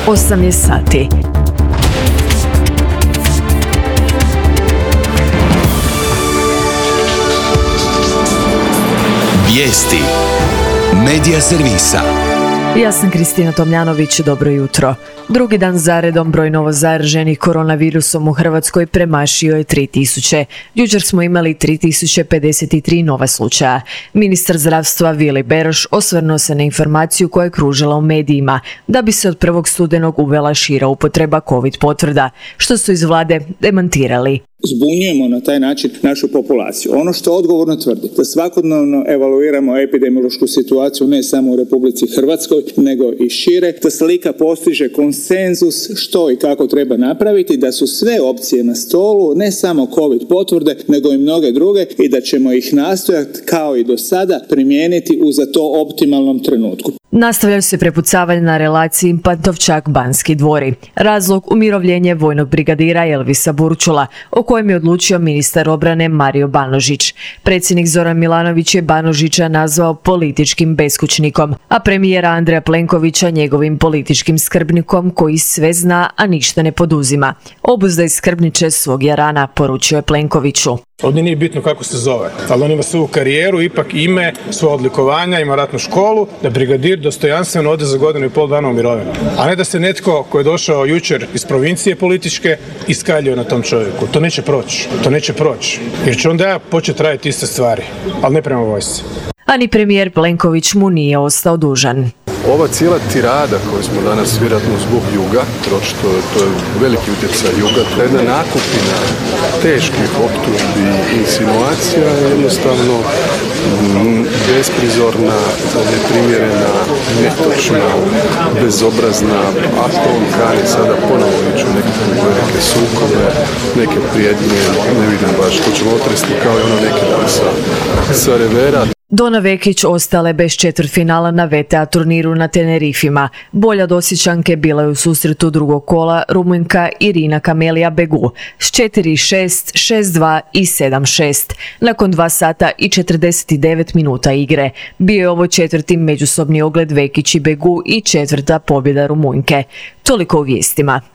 8 je sati. Vijesti Medija servisa. Ja sam Kristina Tomljanović, dobro jutro. Drugi dan zaredom broj novozaraženih koronavirusom u Hrvatskoj premašio je 3000. Jučer smo imali 3053 nova slučaja. Ministar zdravstva Vili Beroš osvrnuo se na informaciju koja je kružila u medijima da bi se od 1. studenog uvela šira upotreba COVID potvrda, što su iz vlade demantirali. Zbunjujemo na taj način našu populaciju. Ono što odgovorno tvrdi, da svakodnevno evaluiramo epidemiološku situaciju ne samo u Republici Hrvatskoj, nego i šire, da slika postiže konsenzus što i kako treba napraviti, da su sve opcije na stolu, ne samo COVID potvrde, nego i mnoge druge i da ćemo ih nastojati kao i do sada primijeniti u za to optimalnom trenutku. Nastavljaju se prepucavanja na relaciji Pantovčak-Banski dvori. Razlog umirovljenje vojnog brigadira Elvisa Burčula, o kojem je odlučio ministar obrane Mario Banožić. Predsjednik Zoran Milanović je Banožića nazvao političkim beskućnikom, a premijera Andreja Plenkovića njegovim političkim skrbnikom koji sve zna, a ništa ne poduzima. Obuzdaj skrbniče svog jarana, poručio je Plenkoviću. Ovdje nije bitno kako se zove, ali on ima svoju karijeru, ipak ime, svoje odlikovanja, ima ratnu školu, da brigadir dostojanstveno ode za 1,5 dana u mirovinu. A ne da se netko koji je došao jučer iz provincije političke iskaljio na tom čovjeku. To neće proći. Jer će onda početi raditi iste stvari, ali ne prema vojsci. A ni premijer Plenković mu nije ostao dužan. Ova cijela tirada koju smo danas vjerojatno zbog Juga, to je veliki utjecaj Juga, ta jedna nakupina teških optužbi i insinuacija je jednostavno besprizorna, neprimjerena, netočna, bezobrazna, ako on kani sada ponovo ići u neke sukobe, neke prijetnje, ne vidim baš, to ćemo otresti kao i ono neki dan sa revera. Dona Vekić ostale bez četvrtfinala na VTA turniru na Tenerifima. Bolja od Osječanke bila je u susretu drugog kola Rumunjka Irina Camelia Begu s 4-6, 6-2 i 7-6. Nakon 2 sata i 49 minuta igre. Bio je ovo četvrti međusobni ogled Vekić i Begu i četvrta pobjeda Rumunjke. Toliko u vijestima.